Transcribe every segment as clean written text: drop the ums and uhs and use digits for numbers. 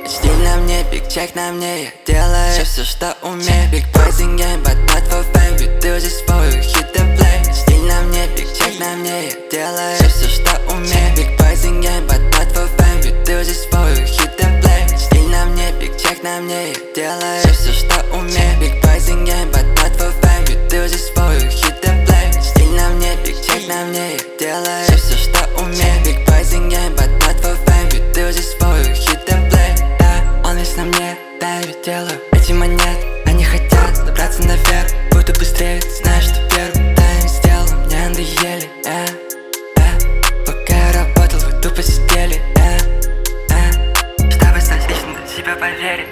Стиль на мне, биг чек на мне, я делаю все, что умею. Big boys in game, but not for fame. Веду здесь свою hit and play. Стиль на мне, биг чек на мне, я делаю все, что умею. Big boys in game, but not for fame. Веду здесь свою hit and play. Стиль на мне, биг чек на мне, я делаю все, что умею. Big boys in game, but not for fame. Веду здесь свою hit and play. Стиль на мне, биг чек на мне, я делаю все, что умею. Big boys in game, but not for fame. Веду здесь свою hit and play. Он весь на мне, да, я ведь делаю эти монет. Они хотят забраться наверх, буду быстрее, ты знаешь, что первым. Да, им сделал, мне надоели, пока я работал, вы тупо сидели, чтобы стать личным, до себя поверить.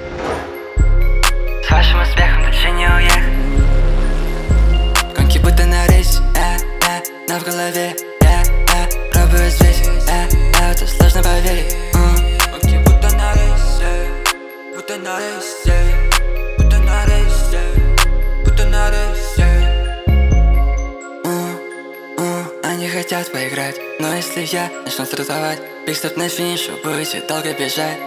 С вашим успехом дальше не уехать. Гонки будто на рейсе, но в голове, пробую здесь, в это сложно поверить. Гонки будто на рейсе, будто на рейсе, будто на рейсе, будто на рейсе. Они хотят поиграть, но если я начну стартовать, пик-стоп на финише, будете долго бежать.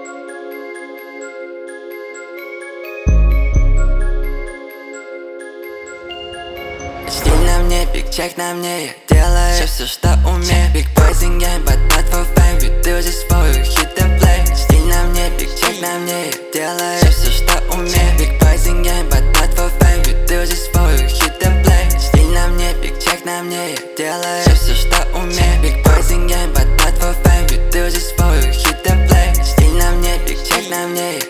Стиль на мне, биг чек на мне, я делаю все, что умею. Big boys in game, but not for fame. Веду здесь свою hit and play. Стиль на мне, биг чек на мне, я делаю все, что умею. Big boys in game, but not for fame. Веду здесь свою hit and play. Стиль на мне, биг чек на мне, я делаю все, что умею. Big boys in game, but not for fame. Веду здесь свою hit and play. Стиль на мне, биг чек на мне, я